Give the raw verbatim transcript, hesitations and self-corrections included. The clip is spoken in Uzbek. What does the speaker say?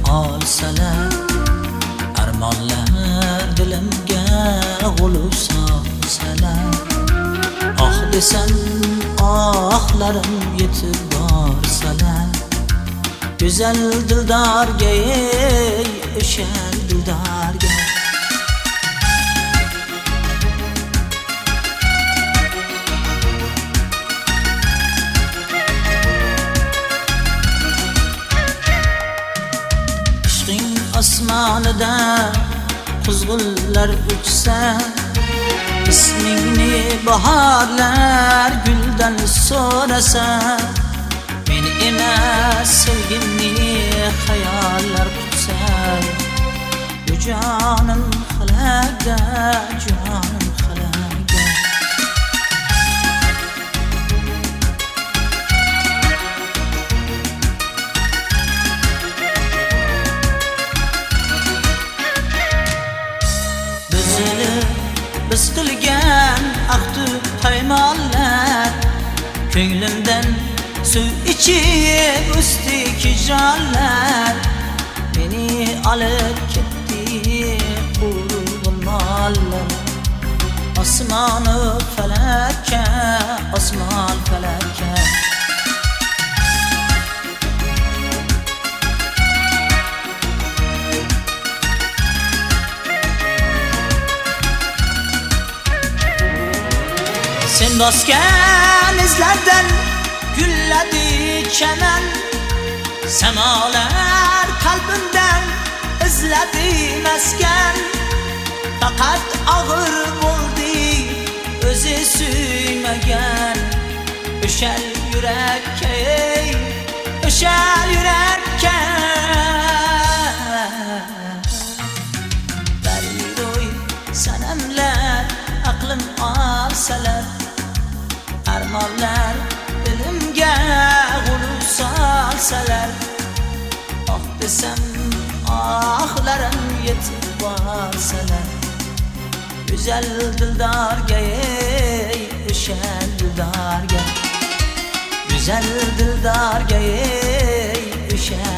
olsalar, armonlar dilimga g'ulub solsalar, oh desam ohlarim yetib borsalar, go'zal dildorga, ey o'sha dildorga. Osmonida quzg'unlar uchsa, ismingni bahorlar guldan so'rasa, men emas sevgimni xayollar qutsa, bu jonim xalaqda, jonim xalaqda. Biz qilgan ahdu paymonlar, ko'nglimdan suv ichib o'sdi hijronlar, meni olib ketdi qulg'un mollar. Osmonu falakka, osmon falakka. Sen bosgan izlardan gulladi chaman, samolar qalbimdan izladi maskan. Faqat og'ir bo'ldi o'zi suymagan, o'shal yurakka, ey o'shal yurakka. Bariro'y sanamlar aqlim olsalar, armonlar dilimga g'ulub solsalar, oh desam ohlarim yetib borsalar, go'zal dildorga, ey o'sha dildorga, go'zal dildorga, ey o'sha